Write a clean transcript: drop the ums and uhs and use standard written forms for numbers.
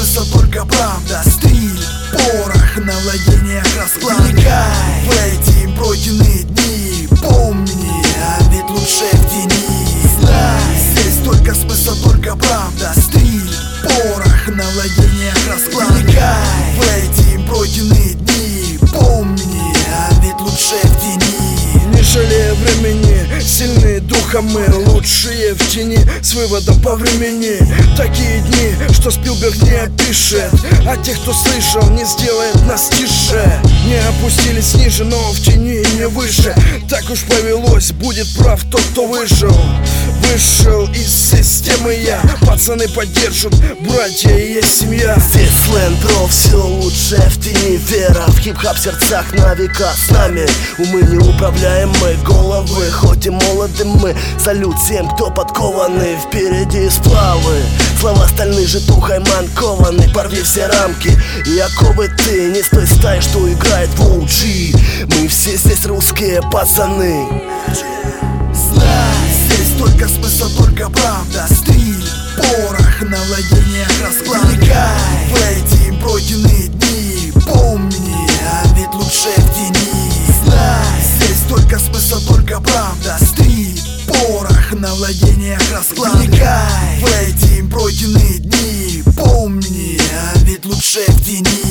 смысл только правда, стиль, порох, на владениях расклад. В эти пройденные дни помни, а ведь лучше в тени. Здесь только смысл, только правда, стиль, порох, на владениях расклад. В эти пройденные дни помни, а ведь лучше в тени. Не жалея времени, сильные духом мы, лучшие в тени, с выводом по времени. Такие дни, что Спилберг не опишет, а тех, кто слышал, не сделает нас тише. Не опустились ниже, но в тени не выше. Так уж повелось, будет прав тот, кто вышел. Вышел из системы я, пацаны поддержат, братья и есть семья. Здесь слендров, все лучше в тени, вера в хип-хап в сердцах на века с нами. Умы неуправляемые, головы, хоть и молоды мы. Салют всем, кто подкованы, впереди сплавы. Слова стальны, житухой манкованы, порви все рамки и оковы ты. Не с той стаи, что играет в OG. Мы все здесь русские пацаны. Здесь только смысл, только правда, стиль, порох, на владениях расклад. В эти пройденные дни помни, а ведь лучше в тени. Здесь только смысл, только правда, стиль, порох, на владениях расклад. В эти пройденные дни помни, а ведь лучше в тени.